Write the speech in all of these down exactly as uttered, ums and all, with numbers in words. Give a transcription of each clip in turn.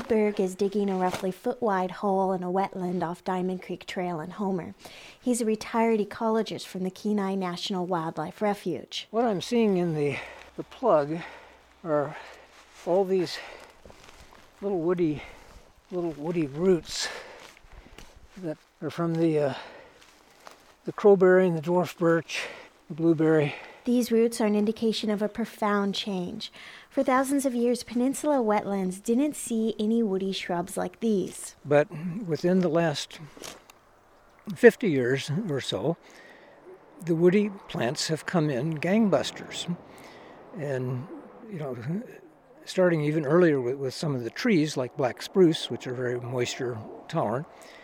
Ed Berg is digging a roughly foot-wide hole in a wetland off Diamond Creek Trail in Homer. He's a retired ecologist from the Kenai National Wildlife Refuge. What I'm seeing in the, the plug are all these little woody, little woody roots that are from the uh, the crowberry and the dwarf birch, the blueberry. These roots are an indication of a profound change. For thousands of years, peninsula wetlands didn't see any woody shrubs like these. But within the last fifty years or so, the woody plants have come in gangbusters. And, you know, starting even earlier with, with some of the trees like black spruce, which are very moisture tolerant.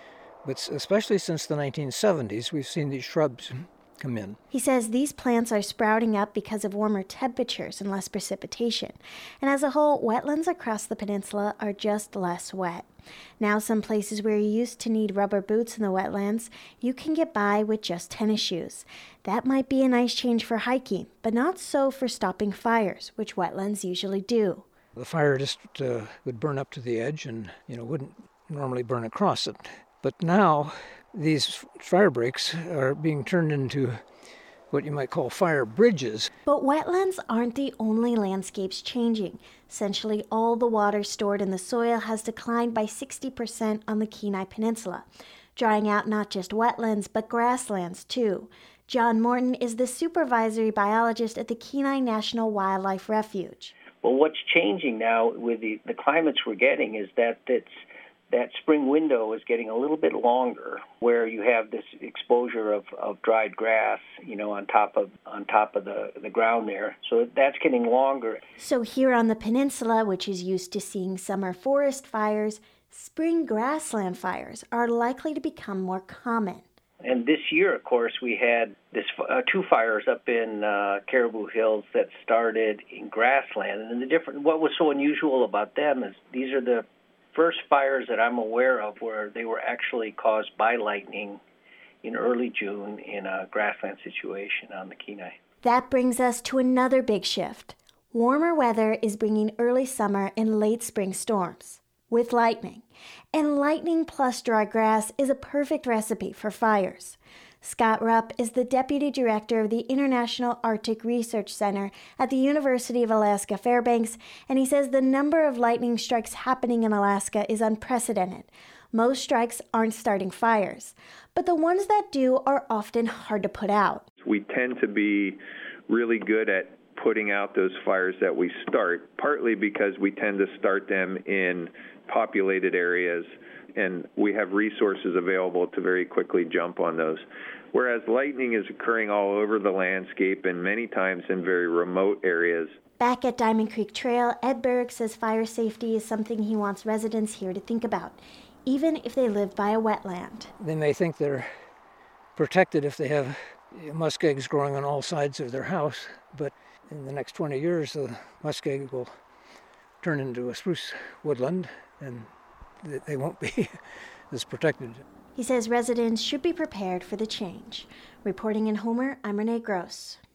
But especially since the nineteen seventies, we've seen these shrubs come in. He says these plants are sprouting up because of warmer temperatures and less precipitation. And as a whole, wetlands across the peninsula are just less wet. Now, some places where you used to need rubber boots in the wetlands, you can get by with just tennis shoes. That might be a nice change for hiking, but not so for stopping fires, which wetlands usually do. The fire just uh, would burn up to the edge and, you know, wouldn't normally burn across it. But now, these fire breaks are being turned into what you might call fire bridges. But wetlands aren't the only landscapes changing. Essentially, all the water stored in the soil has declined by sixty percent on the Kenai Peninsula, drying out not just wetlands, but grasslands, too. John Morton is the supervisory biologist at the Kenai National Wildlife Refuge. Well, what's changing now with the, the climates we're getting is that it's that spring window is getting a little bit longer, where you have this exposure of, of dried grass, you know, on top of on top of the, the ground there. So that's getting longer. So here on the peninsula, which is used to seeing summer forest fires, spring grassland fires are likely to become more common. And this year, of course, we had this uh, two fires up in uh, Caribou Hills that started in grassland. And the different, what was so unusual about them is these are the first fires that I'm aware of where they were actually caused by lightning in early June in a grassland situation on the Kenai. That brings us to another big shift. Warmer weather is bringing early summer and late spring storms with lightning. And lightning plus dry grass is a perfect recipe for fires. Scott Rupp is the deputy director of the International Arctic Research Center at the University of Alaska Fairbanks, and he says the number of lightning strikes happening in Alaska is unprecedented. Most strikes aren't starting fires, but the ones that do are often hard to put out. We tend to be really good at putting out those fires that we start, partly because we tend to start them in populated areas, and we have resources available to very quickly jump on those. Whereas lightning is occurring all over the landscape and many times in very remote areas. Back at Diamond Creek Trail, Ed Berg says fire safety is something he wants residents here to think about, even if they live by a wetland. They may think they're protected if they have muskegs growing on all sides of their house, but in the next twenty years, the muskeg will turn into a spruce woodland, and they won't be as protected. He says residents should be prepared for the change. Reporting in Homer, I'm Renee Gross.